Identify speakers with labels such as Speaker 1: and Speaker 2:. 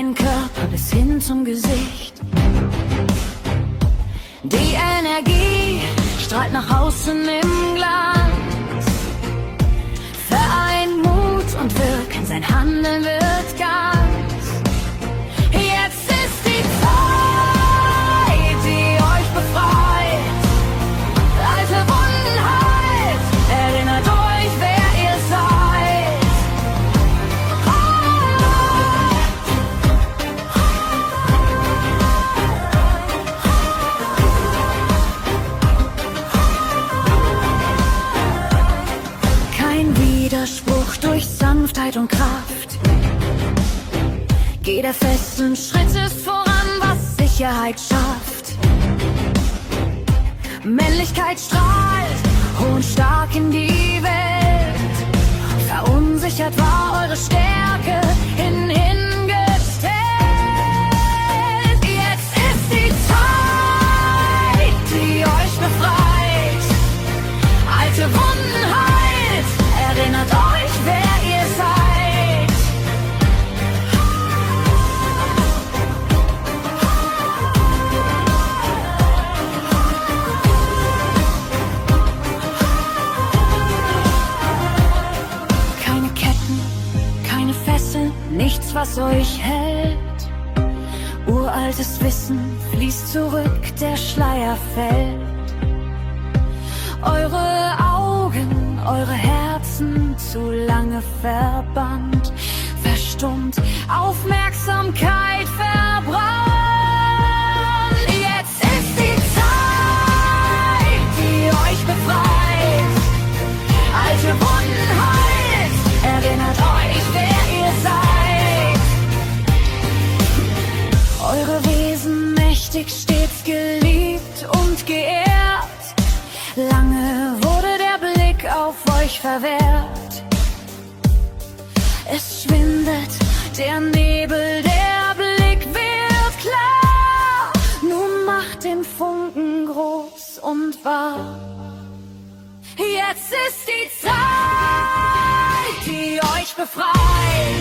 Speaker 1: deinen Körper bis hin zum Gesicht. Die Energie strahlt nach außen im Glanz. Vereint Mut und Wirken, sein Handeln wird ganz. Jetzt ist die Zeit, die euch befreit. Alte Wunden heilt, erinnert euch, wer ihr seid. Kein Widerspruch durch Sanftheit und Kraft. Jeder festen Schritt ist voran, was Sicherheit schafft. Männlichkeit strahlt, hoch und stark in die Welt. Verunsichert war eure Stärke hingestellt. Jetzt ist die Zeit, die euch befreit. Alte Wunden heilt, erinnert euch, wer ihr seid. Keine Ketten, keine Fesseln, nichts, was euch hält. Uraltes Wissen fließt zurück, der Schleier fällt. Eure Augen, eure Herzen zu lange verbannt, verstummt, Aufmerksamkeit verbrannt. Jetzt ist die Zeit, die euch befreit. Alte Wunden heilt, erinnert euch, wer ihr seid. Eure Wesen mächtig, stets geliebt und geehrt. Lange wurde der Blick auf euch verwehrt. Es schwindet der Nebel, der Blick wird klar. Nun macht den Funken groß und wahr. Jetzt ist die Zeit, die euch befreit.